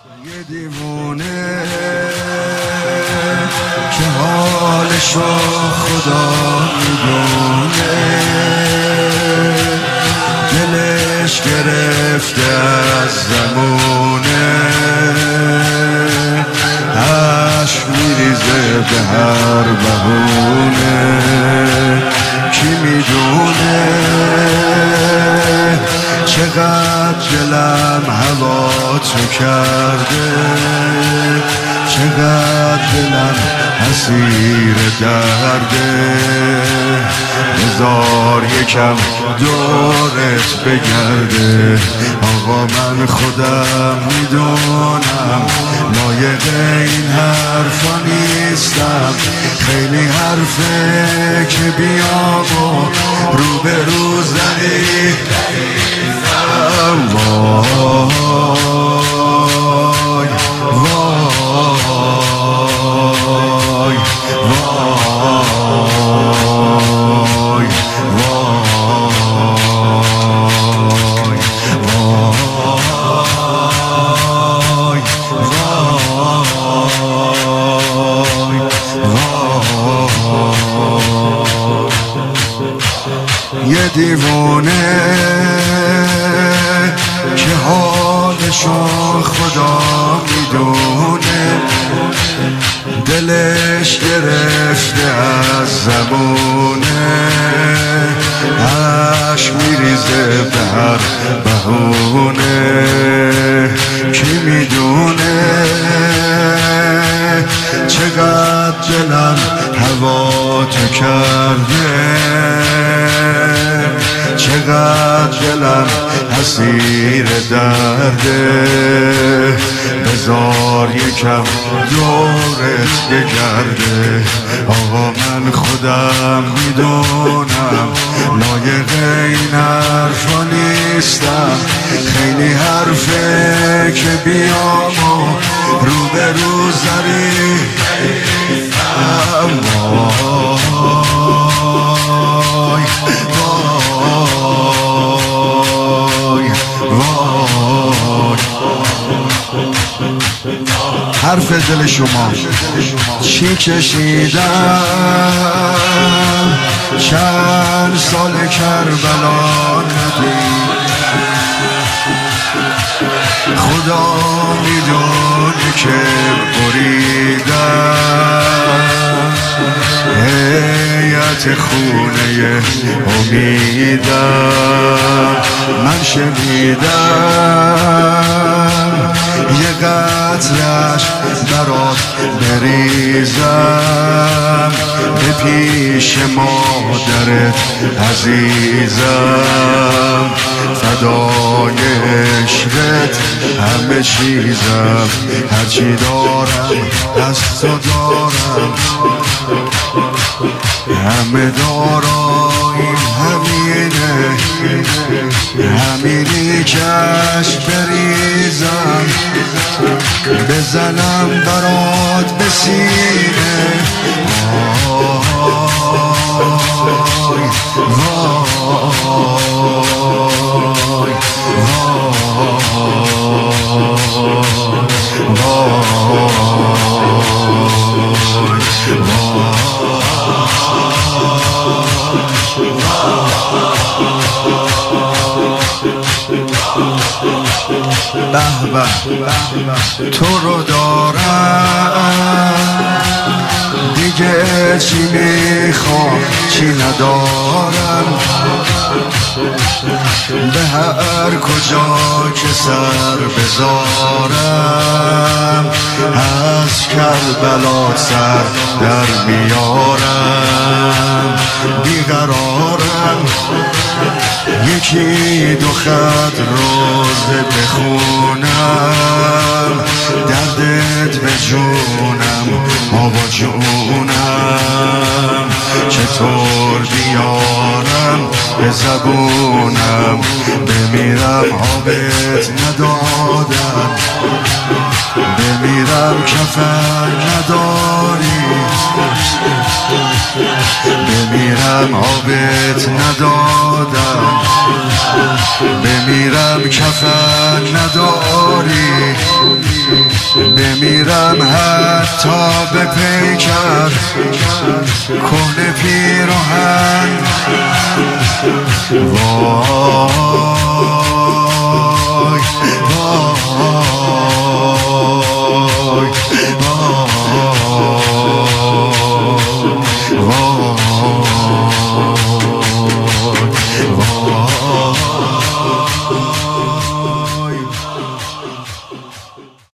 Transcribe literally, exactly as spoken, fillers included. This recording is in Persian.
یه دیوونه که حالشو خدا میدونه، دلش گرفته از زمونه، عشق میریزه به هر بهونه. کی میدونه چقدر دلم هوا تو کرده، چقدر دلم اسیر درده. بذار یکم دورت بگرده، آقا من خودم میدونم لایق این حرفا نیستم. خیلی حرفه که بیام و رو به رو زنی. وای وای یه دیوونه که حالشو خدا میدونه، دلش گرفته از زمونه، عشق میریزه به هر بهونه. کی میدونه چقدر دلم هوا تو کرده، چقدر دلم اسیر درده. بذار یکم دورت بگرده، آقا من خودم میدونم لایق این حرفا نیستم. خیلی حرفه که بیام و رو به رو زری. حرف دل شما چی کشیدم، چند سال کربلا ندید. خدا میدونه که بریدم هیئت خونه امیدم. من شنیدم یه قطرش برات بریزم، به پیش مادرت عزیزم. فدای عشقت همه چیزم، هرچی دارم از تو دارم. همه داراییم همینه، همینی کش بریزم، بزنم برات به سینه. وای وای به به تو رو دارم، دیگه چی میخوام چی ندارم. به هر کجا که سر بذارم، از کربلا سر در میارم. بیقرارم یکی دو خط روزه بخونم، دردت به جونم آوا جونم. چطور بیارم به زبونم، بمیرم آبت ندادم، بمیرم کفن نداری. بمیرم آبت ندادم، بمیرم کفن نداری. بمیرم حتی به پیکر کهنه پیراهن. وای